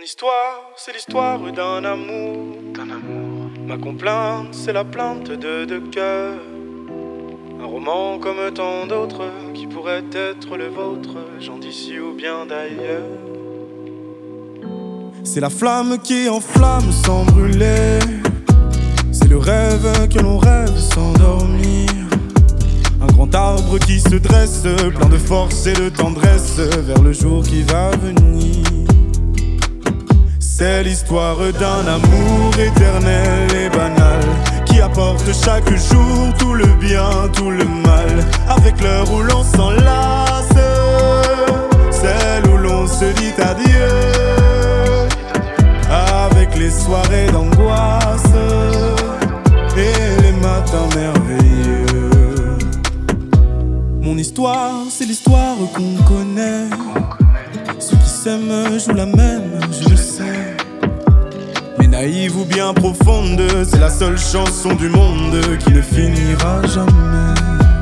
histoire, c'est l'histoire d'un amour. Ma complainte, c'est la plainte de deux cœurs. Un roman comme tant d'autres qui pourrait être le vôtre, gens d'ici ou bien d'ailleurs. C'est la flamme qui enflamme sans brûler. C'est le rêve que l'on rêve sans dormir. Un grand arbre qui se dresse, plein de force et de tendresse, vers le jour qui va venir. C'est l'histoire d'un amour éternel et banal, qui apporte chaque jour tout le bien, tout le mal. Avec l'heure où l'on s'enlace, celle où l'on se dit adieu. Avec les soirées d'angoisse et les matins merveilleux. Mon histoire, c'est l'histoire qu'on connaît. Ceux qui s'aiment jouent la même, je le sais. Mais naïve ou bien profonde, c'est la seule chanson du monde qui ne finira jamais.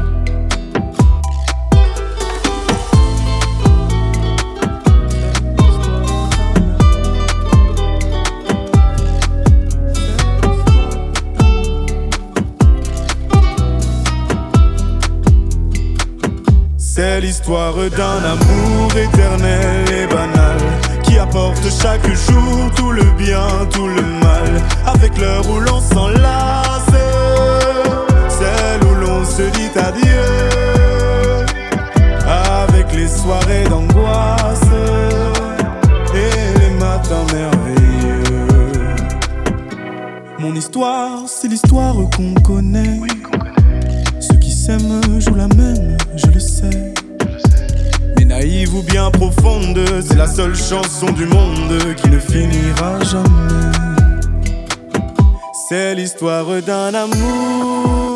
C'est l'histoire d'un amour éternel et banal, qui apporte chaque jour tout le bien, tout le mal. Avec l'heure où l'on s'enlace, celle où l'on se dit adieu. Avec les soirées d'angoisse et les matins merveilleux. Mon histoire, c'est l'histoire qu'on connaît. Ceux qui s'aiment jouent la même, je le sais. Mais naïve ou bien profonde, c'est la seule chanson du monde qui ne finira jamais. C'est l'histoire d'un amour